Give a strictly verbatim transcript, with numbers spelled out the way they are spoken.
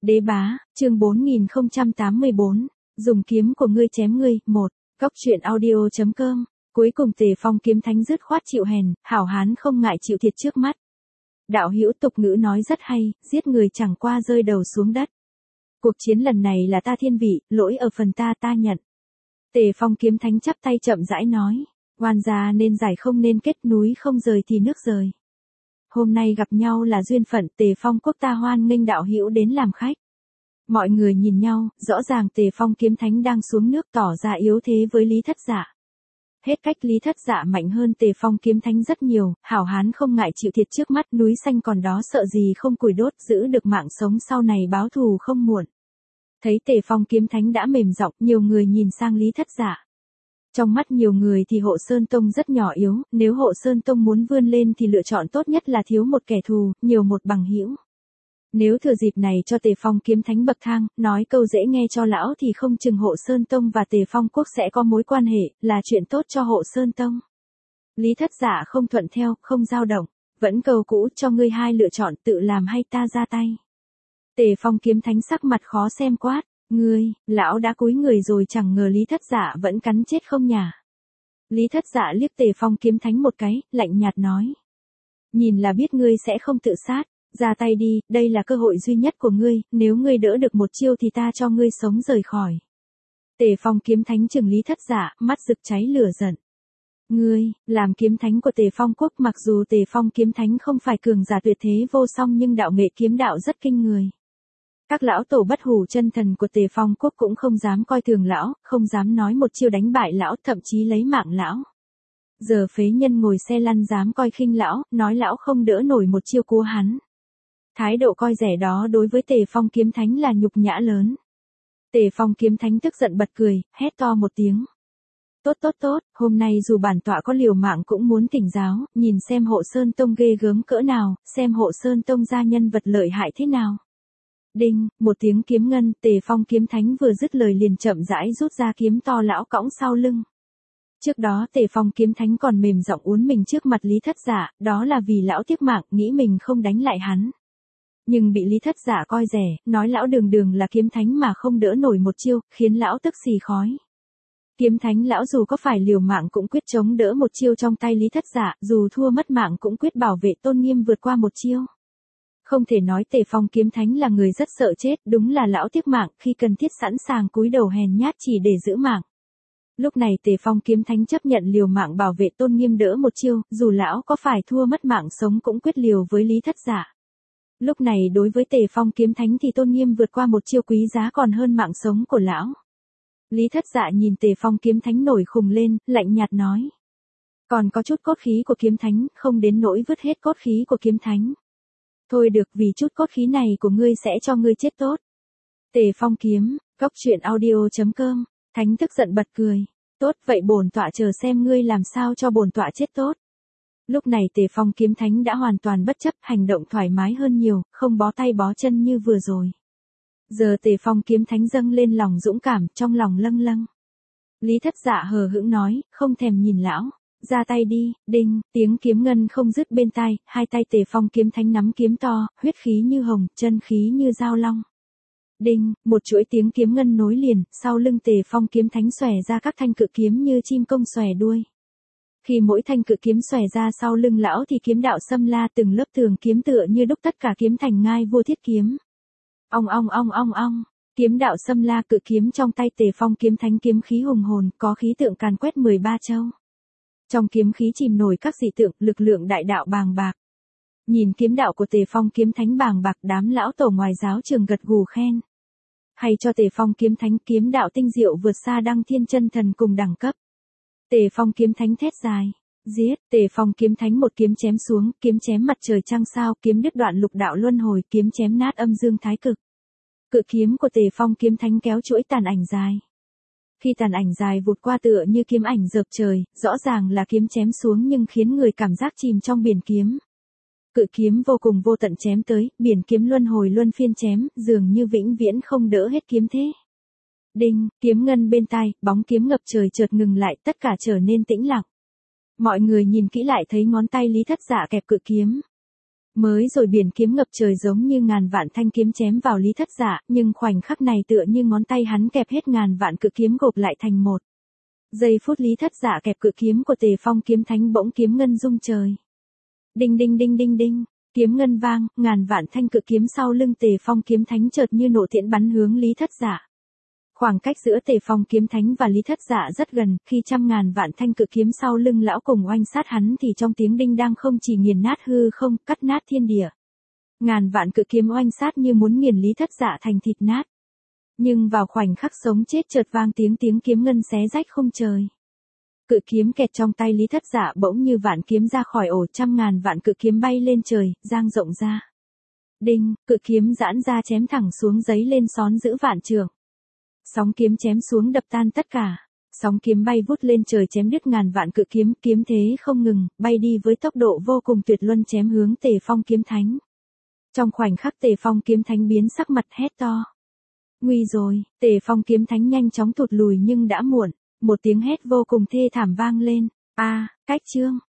Đế bá, chương bốn nghìn không trăm tám mươi bốn, dùng kiếm của ngươi chém ngươi, một, Cóc truyện audio.com, cuối cùng Tề Phong kiếm thánh dứt khoát chịu hèn, hảo hán không ngại chịu thiệt trước mắt. Đạo hữu tục ngữ nói rất hay, giết người chẳng qua rơi đầu xuống đất. Cuộc chiến lần này là ta thiên vị, lỗi ở phần ta ta nhận. Tề Phong kiếm thánh chắp tay chậm rãi nói, oan gia nên giải không nên kết, núi không rời thì nước rời. Hôm nay gặp nhau là duyên phận, Tề Phong quốc ta hoan nghênh đạo hữu đến làm khách. Mọi người nhìn nhau, rõ ràng Tề Phong kiếm thánh đang xuống nước tỏ ra yếu thế với Lý Thất Dạ. Hết cách Lý Thất Dạ mạnh hơn Tề Phong kiếm thánh rất nhiều, hảo hán không ngại chịu thiệt trước mắt, núi xanh còn đó sợ gì không củi đốt, giữ được mạng sống sau này báo thù không muộn. Thấy Tề Phong kiếm thánh đã mềm giọng, nhiều người nhìn sang Lý Thất Dạ. Trong mắt nhiều người thì Hộ Sơn Tông rất nhỏ yếu, nếu Hộ Sơn Tông muốn vươn lên thì lựa chọn tốt nhất là thiếu một kẻ thù, nhiều một bằng hữu. Nếu thừa dịp này cho Tề Phong kiếm thánh bậc thang, nói câu dễ nghe cho lão thì không chừng Hộ Sơn Tông và Tề Phong quốc sẽ có mối quan hệ, là chuyện tốt cho Hộ Sơn Tông. Lý Thất Dạ không thuận theo, không dao động, vẫn câu cũ, cho ngươi hai lựa chọn, tự làm hay ta ra tay. Tề Phong kiếm thánh sắc mặt khó xem quát, ngươi, lão đã cúi người rồi, chẳng ngờ Lý Thất Dạ vẫn cắn chết không nhả. Lý Thất Dạ liếc Tề Phong kiếm thánh một cái, lạnh nhạt nói, nhìn là biết ngươi sẽ không tự sát. Ra tay đi, đây là cơ hội duy nhất của ngươi, nếu ngươi đỡ được một chiêu thì ta cho ngươi sống rời khỏi. Tề Phong kiếm thánh trừng Lý Thất Dạ, mắt rực cháy lửa giận. Ngươi, làm kiếm thánh của Tề Phong quốc, mặc dù Tề Phong kiếm thánh không phải cường giả tuyệt thế vô song nhưng đạo nghệ kiếm đạo rất kinh người. Các lão tổ bất hủ chân thần của Tề Phong quốc cũng không dám coi thường lão, không dám nói một chiêu đánh bại lão, thậm chí lấy mạng lão. Giờ phế nhân ngồi xe lăn dám coi khinh lão, nói lão không đỡ nổi một chiêu của hắn. Thái độ coi rẻ đó đối với Tề Phong kiếm thánh là nhục nhã lớn. Tề Phong kiếm thánh tức giận bật cười, hét to một tiếng. Tốt tốt tốt, hôm nay dù bản tọa có liều mạng cũng muốn thỉnh giáo, nhìn xem Hộ Sơn Tông ghê gớm cỡ nào, xem Hộ Sơn Tông gia nhân vật lợi hại thế nào. Đinh, một tiếng kiếm ngân, Tề Phong kiếm thánh vừa dứt lời liền chậm rãi rút ra kiếm to lão cõng sau lưng. Trước đó Tề Phong kiếm thánh còn mềm giọng uốn mình trước mặt Lý Thất Dạ, đó là vì lão tiếc mạng, nghĩ mình không đánh lại hắn. Nhưng bị Lý Thất Dạ coi rẻ, nói lão đường đường là kiếm thánh mà không đỡ nổi một chiêu, khiến lão tức xì khói. Kiếm thánh lão dù có phải liều mạng cũng quyết chống đỡ một chiêu trong tay Lý Thất Dạ, dù thua mất mạng cũng quyết bảo vệ tôn nghiêm vượt qua một chiêu. Không thể nói Tề Phong kiếm thánh là người rất sợ chết, đúng là lão tiếc mạng, khi cần thiết sẵn sàng cúi đầu hèn nhát chỉ để giữ mạng. Lúc này Tề Phong kiếm thánh chấp nhận liều mạng bảo vệ tôn nghiêm đỡ một chiêu, dù lão có phải thua mất mạng sống cũng quyết liều với Lý Thất Dạ. Lúc này đối với Tề Phong kiếm thánh thì tôn nghiêm vượt qua một chiêu quý giá còn hơn mạng sống của lão. Lý Thất Dạ nhìn Tề Phong kiếm thánh nổi khùng lên, lạnh nhạt nói. Còn có chút cốt khí của kiếm thánh, không đến nỗi vứt hết cốt khí của kiếm thánh. Thôi được, vì chút cốt khí này của ngươi sẽ cho ngươi chết tốt. Tề Phong kiếm, Cóc truyện audio.com, thánh tức giận bật cười. Tốt vậy bổn tọa chờ xem ngươi làm sao cho bổn tọa chết tốt. Lúc này Tề Phong kiếm thánh đã hoàn toàn bất chấp, hành động thoải mái hơn nhiều, không bó tay bó chân như vừa rồi. Giờ Tề Phong kiếm thánh dâng lên lòng dũng cảm, trong lòng lâng lâng. Lý Thất Dạ hờ hững nói, không thèm nhìn lão, ra tay đi. Đinh, tiếng kiếm ngân không dứt bên tai, hai tay Tề Phong kiếm thánh nắm kiếm to, huyết khí như hồng, chân khí như dao long. Đinh, một chuỗi tiếng kiếm ngân nối liền, sau lưng Tề Phong kiếm thánh xòe ra các thanh cự kiếm như chim công xòe đuôi. Khi mỗi thanh cự kiếm xòe ra sau lưng lão thì kiếm đạo xâm la, từng lớp tường kiếm tựa như đúc tất cả kiếm thành ngai vua thiết kiếm. Ong ong ong ong ong, kiếm đạo xâm la cự kiếm trong tay Tề Phong kiếm thánh kiếm khí hùng hồn, có khí tượng càn quét mười ba châu. Trong kiếm khí chìm nổi các dị tượng, lực lượng đại đạo bàng bạc. Nhìn kiếm đạo của Tề Phong kiếm thánh bàng bạc, đám lão tổ ngoài giáo trường gật gù khen. Hay cho Tề Phong kiếm thánh, kiếm đạo tinh diệu vượt xa Đăng Thiên chân thần cùng đẳng cấp. Tề Phong kiếm thánh thét dài, giết. Tề Phong kiếm thánh một kiếm chém xuống, kiếm chém mặt trời trăng sao, kiếm đứt đoạn lục đạo luân hồi, kiếm chém nát âm dương thái cực. Cự kiếm của Tề Phong kiếm thánh kéo chuỗi tàn ảnh dài. Khi tàn ảnh dài vụt qua tựa như kiếm ảnh dợp trời, rõ ràng là kiếm chém xuống nhưng khiến người cảm giác chìm trong biển kiếm. Cự kiếm vô cùng vô tận chém tới, biển kiếm luân hồi luân phiên chém, dường như vĩnh viễn không đỡ hết kiếm thế. Đinh, kiếm ngân bên tai, bóng kiếm ngập trời chợt ngừng lại, tất cả trở nên tĩnh lặng. Mọi người nhìn kỹ lại thấy ngón tay Lý Thất Dạ kẹp cự kiếm. Mới rồi biển kiếm ngập trời giống như ngàn vạn thanh kiếm chém vào Lý Thất Dạ, nhưng khoảnh khắc này tựa như ngón tay hắn kẹp hết ngàn vạn cự kiếm gộp lại thành một. Giây phút Lý Thất Dạ kẹp cự kiếm của Tề Phong kiếm thánh bỗng kiếm ngân rung trời. Đinh đinh đinh đinh đinh, kiếm ngân vang, ngàn vạn thanh cự kiếm sau lưng Tề Phong kiếm thánh chợt như nổ tiễn bắn hướng Lý Thất Dạ. Khoảng cách giữa Tề Phong kiếm thánh và Lý Thất Dạ rất gần, khi trăm ngàn vạn thanh cự kiếm sau lưng lão cùng oanh sát hắn thì trong tiếng đinh đang không chỉ nghiền nát hư không, cắt nát thiên địa. Ngàn vạn cự kiếm oanh sát như muốn nghiền Lý Thất Dạ thành thịt nát. Nhưng vào khoảnh khắc sống chết chợt vang tiếng tiếng kiếm ngân xé rách không trời. Cự kiếm kẹt trong tay Lý Thất Dạ bỗng như vạn kiếm ra khỏi ổ, trăm ngàn vạn cự kiếm bay lên trời, giang rộng ra. Đinh, cự kiếm giãn ra chém thẳng xuống giấy lên xón giữ vạn trường. Sóng kiếm chém xuống đập tan tất cả. Sóng kiếm bay vút lên trời chém đứt ngàn vạn cự kiếm, kiếm thế không ngừng, bay đi với tốc độ vô cùng tuyệt luân chém hướng Tề Phong kiếm thánh. Trong khoảnh khắc Tề Phong kiếm thánh biến sắc mặt hét to. Nguy rồi, Tề Phong kiếm thánh nhanh chóng thụt lùi nhưng đã muộn, một tiếng hét vô cùng thê thảm vang lên. A, cách chương.